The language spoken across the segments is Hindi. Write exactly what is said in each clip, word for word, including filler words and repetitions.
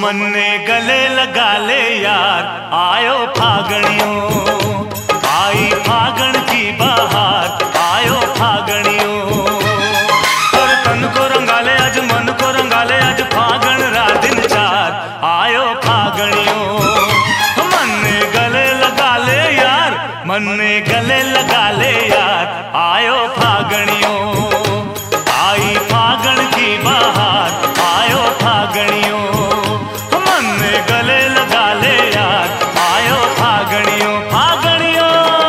मन ने गले लगा ले यार, आयो फागणियों, आई फागण की बहार, आयो फागणियों। और तन को रंगाले आज, मन को रंगाले आज, फागण रा दिन चार, आयो फागणियों। मन ने गले लगा ले यार, मन ने गले लगा ले यार, आयो फागणियों, आई फागण की बहार, आयो फागणियों। मन ने गले लगा ले यार, आयो फागणियों, फागणियों।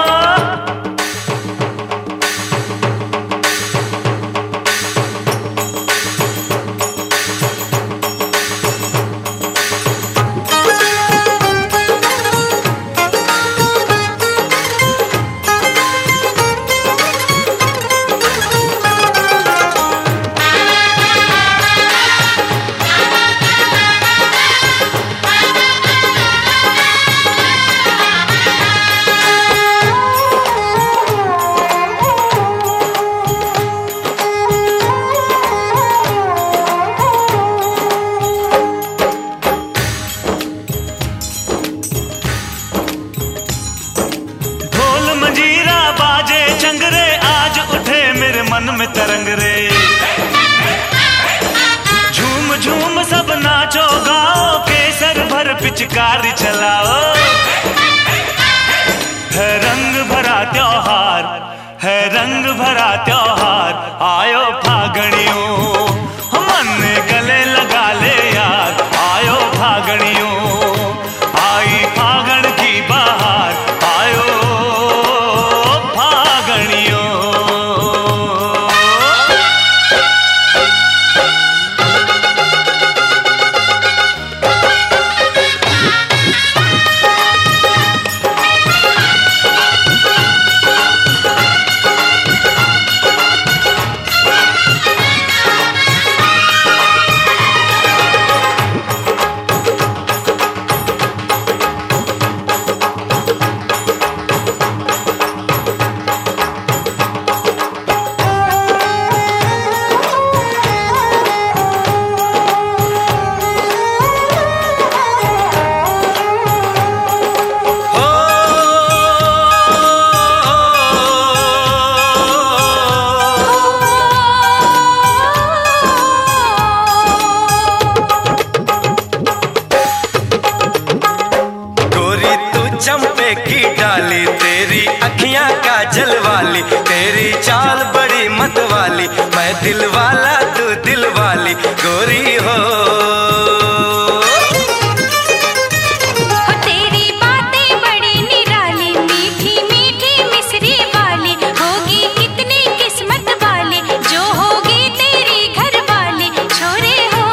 मन में तरंग रे, झूम झूम सब नाचो गाओ, केसर भर पिचकारी चलाओ। है रंग भरा त्योहार, है रंग भरा त्योहार, आयो फागणियों। मन ने गले लगा ले यार, आयो फागणियों, आई फागण की बहार, आयो फागणियों। चंपे की डाली, तेरी अखियां काजल वाली, तेरी चाल बड़ी मत वाली, मैं दिल वाला तू दिल वाली गोरी हो। तेरी बातें बड़ी निराली, मीठी मीठी मिश्री वाली, होगी कितनी किस्मत वाली, जो होगी तेरी घर वाली छोरे हो।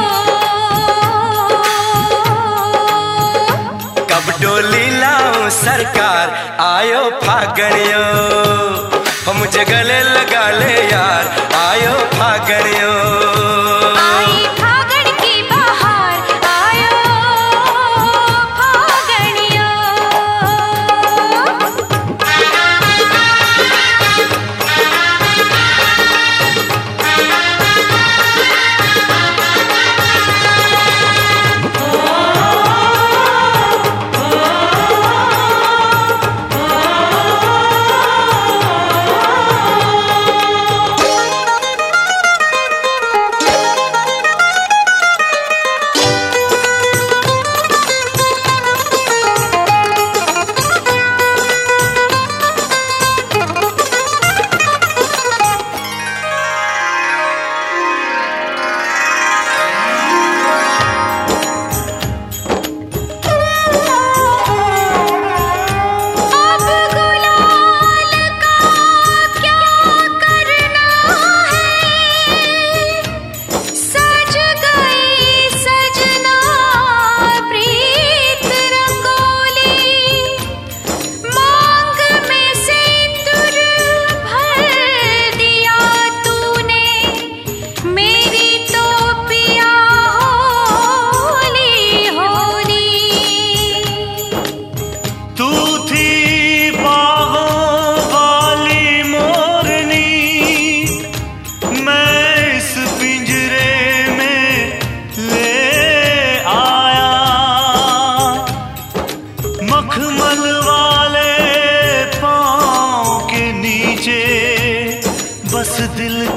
कब डोली लाऊं सरकार, आयो फागणियों, हो मुझे गले लगा ले यार, आयो फागणियों। आई फागण की बहार, आयो फागणियों।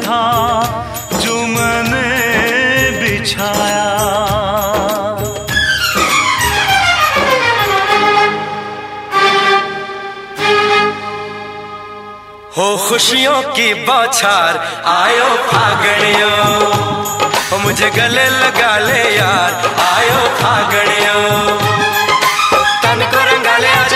था जो मैंने बिछाया। हो खुशियों की बौछार आयो फागणियों, हो मुझे गले लगा ले यार आयो फागणियों, तन को रंगा ले आजा